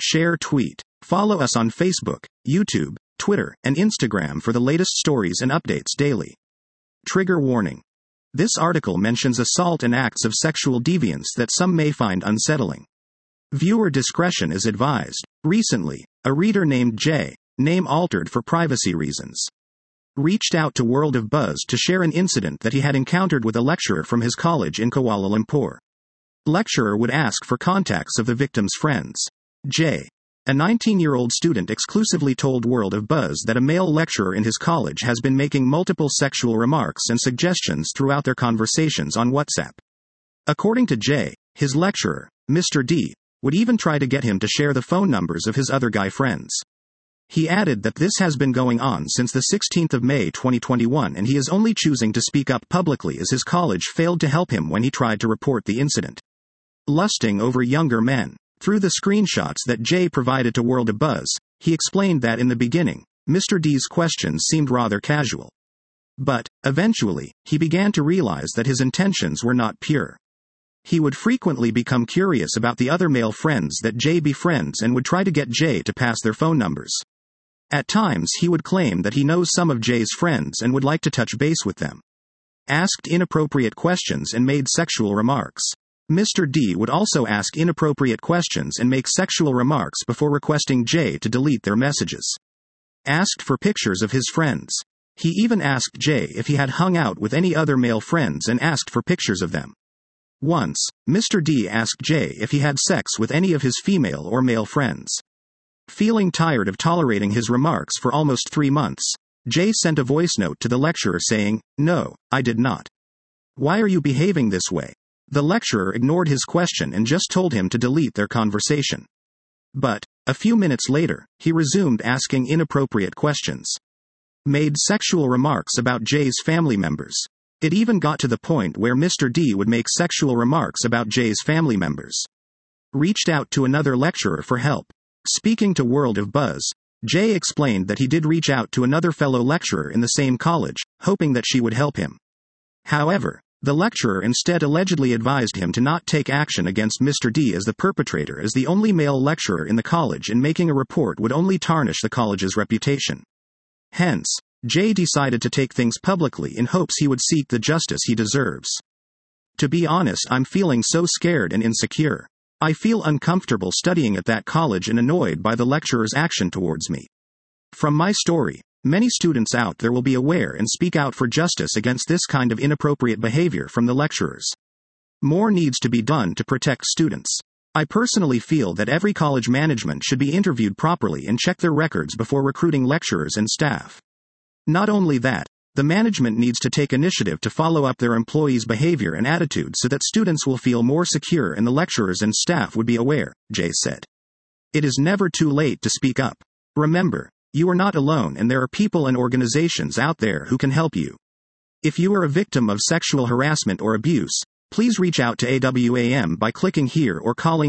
Share tweet. Follow us on Facebook, YouTube, Twitter, and Instagram for the latest stories and updates daily. Trigger warning. This article mentions assault and acts of sexual deviance that some may find unsettling. Viewer discretion is advised. Recently, a reader named J, name altered for privacy reasons, reached out to World of Buzz to share an incident that he had encountered with a lecturer from his college in Kuala Lumpur. Lecturer would ask for contacts of the victim's friends. J, a 19-year-old student, exclusively told World of Buzz that a male lecturer in his college has been making multiple sexual remarks and suggestions throughout their conversations on WhatsApp. According to J, his lecturer, Mr. D, would even try to get him to share the phone numbers of his other guy friends. He added that this has been going on since the 16th of May 2021 and he is only choosing to speak up publicly as his college failed to help him when he tried to report the incident. Lusting over younger men. Through the screenshots that Jay provided to World of Buzz, he explained that in the beginning, Mr. D's questions seemed rather casual. But, eventually, he began to realize that his intentions were not pure. He would frequently become curious about the other male friends that Jay befriends and would try to get Jay to pass their phone numbers. At times he would claim that he knows some of Jay's friends and would like to touch base with them. Asked inappropriate questions and made sexual remarks. Mr. D would also ask inappropriate questions and make sexual remarks before requesting Jay to delete their messages. Asked for pictures of his friends. He even asked Jay if he had hung out with any other male friends and asked for pictures of them. Once, Mr. D asked Jay if he had sex with any of his female or male friends. Feeling tired of tolerating his remarks for almost 3 months, Jay sent a voice note to the lecturer saying, "No, I did not. Why are you behaving this way?" The lecturer ignored his question and just told him to delete their conversation. But, a few minutes later, he resumed asking inappropriate questions. Made sexual remarks about Jay's family members. It even got to the point where Mr. D would make sexual remarks about Jay's family members. Reached out to another lecturer for help. Speaking to World of Buzz, Jay explained that he did reach out to another fellow lecturer in the same college, hoping that she would help him. However, the lecturer instead allegedly advised him to not take action against Mr. D as the perpetrator, as the only male lecturer in the college, and making a report would only tarnish the college's reputation. Hence, Jay decided to take things publicly in hopes he would seek the justice he deserves. To be honest, I'm feeling so scared and insecure. I feel uncomfortable studying at that college and annoyed by the lecturer's action towards me. From my story, many students out there will be aware and speak out for justice against this kind of inappropriate behavior from the lecturers. More needs to be done to protect students. I personally feel that every college management should be interviewed properly and check their records before recruiting lecturers and staff. Not only that, the management needs to take initiative to follow up their employees' behavior and attitude so that students will feel more secure and the lecturers and staff would be aware, Jay said. It is never too late to speak up. Remember, you are not alone and there are people and organizations out there who can help you. If you are a victim of sexual harassment or abuse, please reach out to AWAM by clicking here or calling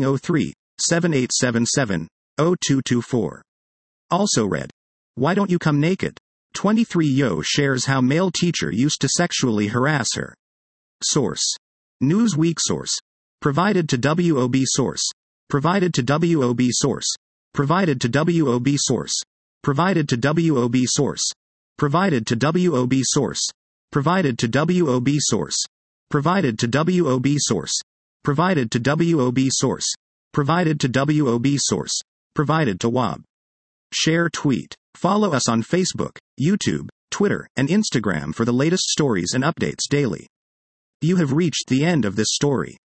03-7877-0224. Also read. Why don't you come naked? 23-Yo shares how male teacher used to sexually harass her. Source. Newsweek. Source. Provided to WOB. Source. Provided to WOB. Source. Provided to WOB. Source. Provided to WOB. Source. Provided to WOB. Source. Provided to WOB. Source. Provided to WOB. Source. Provided to WOB. Source. Provided to WOB. Source. Provided to WOB. Share tweet. Follow us on Facebook, YouTube, Twitter, and Instagram for the latest stories and updates daily. You have reached the end of this story.